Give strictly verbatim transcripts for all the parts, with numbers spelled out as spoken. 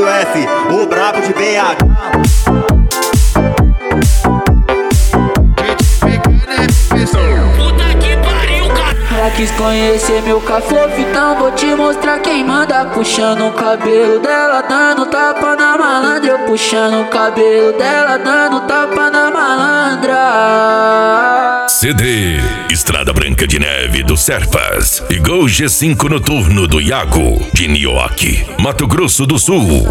W F, o brabo de B H. Ela quis conhecer meu cafofo, então vou te mostrar quem manda. Puxando o cabelo dela, dando tapa na malandra. Eu puxando o cabelo dela, dando tapa na malandra. C D Estrada Branca de Neve do Serpas e Gol G cinco Noturno do Iago de Nioque, Mato Grosso do Sul.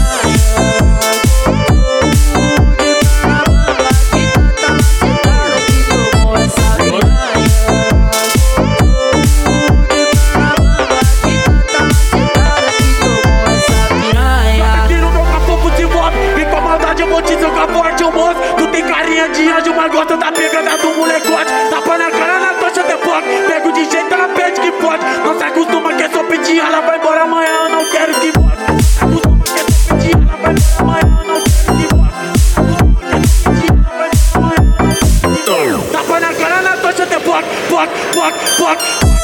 Tu tem carinha de anjo, mas gosta da pegada do molecote. Tapa na cara, na tocha de foco. Pego de jeito, ela pede que pode. Não se acostuma que é só pedir, ela vai embora amanhã, eu não quero que volte. Se acostuma que é só pedir, ela vai embora amanhã, eu não quero que volte. Se acostuma que é só pedir, ela vai embora amanhã, eu não quero que volte. Tapa na cara, na tocha de foco, foco, foco, foco.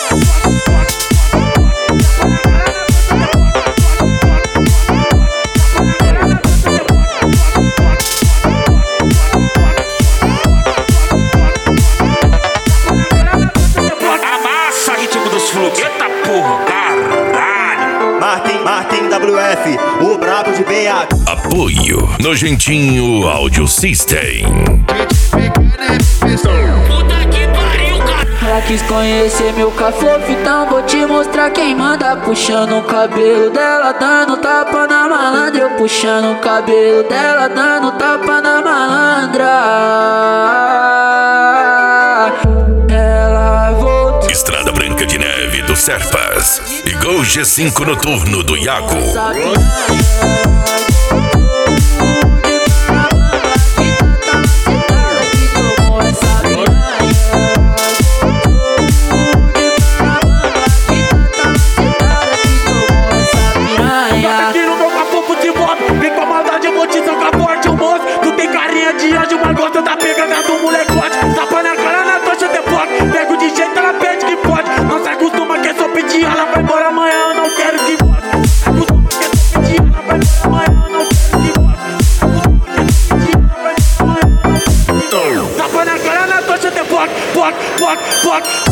Eita porra, caralho. Martin, Martin W F, o brabo de B H. Apoio Nojentinho Audio System. Puta que pariu, cara. Ela quis conhecer meu cafofo, então vou te mostrar quem manda. Puxando o cabelo dela, dando tapa na malandra. Eu puxando o cabelo dela, dando tapa na malandra. Ela voltou. Estrada Branca de Neve do Serpas e Gol G cinco Noturno do Iago. Tu tem carinha de anjo, mas gosta da pegada do molecote. Tapa na cara, na tocha de foco. Pego de jeito, ela pede que pode. Não se acostuma que é só pedir, ela vai embora amanhã, eu não quero que volte. Se acostuma que é só pedir, ela vai embora amanhã, eu não quero que volte. Se acostuma que é só pedir, ela vai embora amanhã, eu não quero que volte. Tapa na cara, na tocha de foco, foco, foco, foco.